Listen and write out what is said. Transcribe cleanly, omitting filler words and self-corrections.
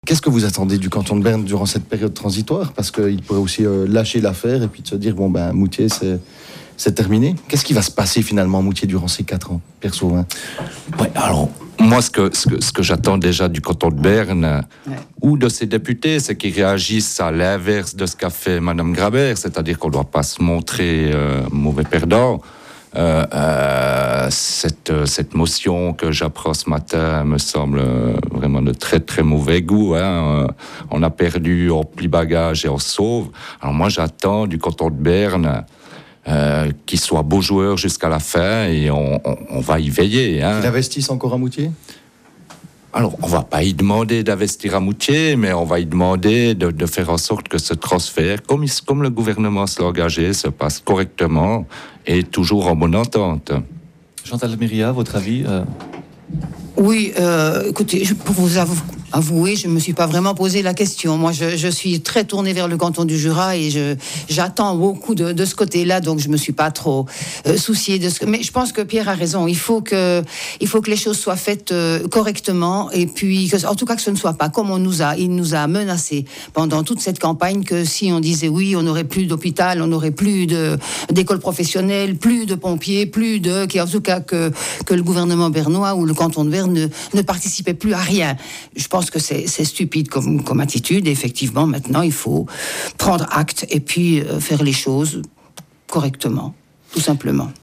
Qu'est-ce que vous attendez du canton de Berne durant cette période transitoire? Parce qu'il pourrait aussi lâcher l'affaire et puis de se dire, Moutier, c'est terminé. Qu'est-ce qui va se passer finalement à Moutier durant ces 4 ans, perso? Ouais, alors, moi, ce que j'attends déjà du canton de Berne ou de ses députés, c'est qu'ils réagissent à l'inverse de ce qu'a fait Madame Grabert, c'est-à-dire qu'on ne doit pas se montrer mauvais perdant. Cette motion que j'apprends ce matin me semble vraiment de très très mauvais goût. On a perdu, on plie bagage et on sauve. Alors moi j'attends du canton de Berne qu'il soit beau joueur jusqu'à la fin et on va y veiller. Qu'il investisse encore à Moutier? Alors, on va pas y demander d'investir à Moutier, mais on va y demander de faire en sorte que ce transfert, comme le gouvernement s'est engagé, se passe correctement et toujours en bonne entente. Chantal Myria, votre avis? Oui, écoutez, pour vous avouer, je ne me suis pas vraiment posé la question. Moi, je suis très tournée vers le canton du Jura et j'attends beaucoup de ce côté-là, donc je ne me suis pas trop souciée de ce... Mais je pense que Pierre a raison. Il faut que les choses soient faites correctement et puis, en tout cas, que ce ne soit pas comme il nous a menacé pendant toute cette campagne que si on disait oui, on n'aurait plus d'hôpital, on n'aurait plus d'école professionnelle, plus de pompiers, en tout cas que le gouvernement bernois ou le canton de Berne ne participait plus à rien. Je pense que c'est stupide comme attitude. Et effectivement, maintenant, il faut prendre acte et puis faire les choses correctement, tout simplement.